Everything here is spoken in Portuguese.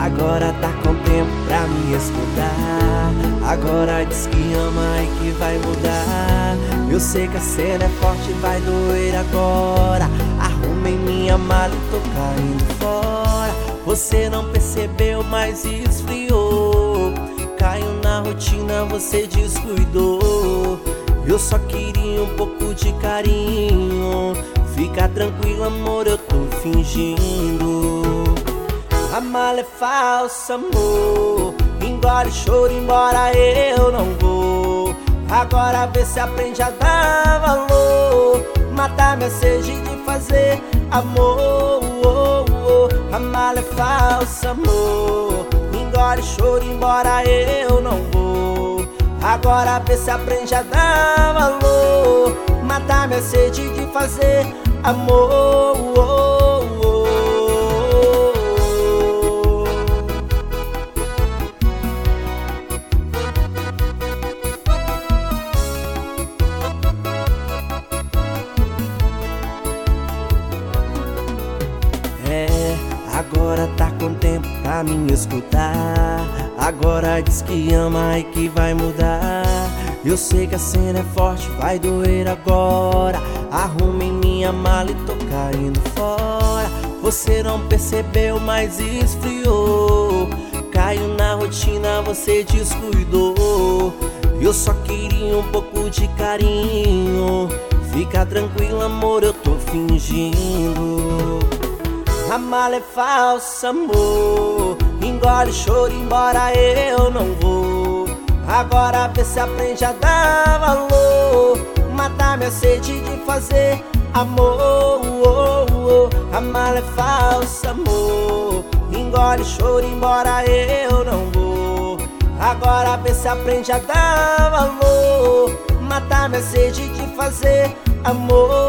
Agora tá com tempo pra me escutar. Agora diz que ama e que vai mudar. Eu sei que a cena é forte, vai doer agora. Arrumei minha mala e tô caindo fora. Você não percebeu, mas esfriou. Caiu na rotina, você descuidou. Eu só queria um pouco de carinho. Fica tranquilo, amor, eu tô fingindo. A mala é falsa, amor. Engole choro, embora eu não vou. Agora vê se aprende a dar valor. Matar minha sede de fazer amor. A mala é falsa, amor. Engole choro, embora eu não vou. Agora vê se aprende a dar valor. Matar minha sede de fazer amor. Agora tá com tempo pra me escutar. Agora diz que ama e que vai mudar. Eu sei que a cena é forte, vai doer agora. Arrumei minha mala e tô caindo fora. Você não percebeu, mas esfriou. Caiu na rotina, você descuidou. Eu só queria um pouco de carinho. Fica tranquilo, amor, eu tô fingindo. A mala é falsa, amor. Engole choro, embora eu não vou. Agora vê se aprende a dar valor. Matar minha sede de fazer amor. A mala é falsa, amor. Engole choro, embora eu não vou. Agora vê se aprende a dar valor. Matar minha sede de fazer amor.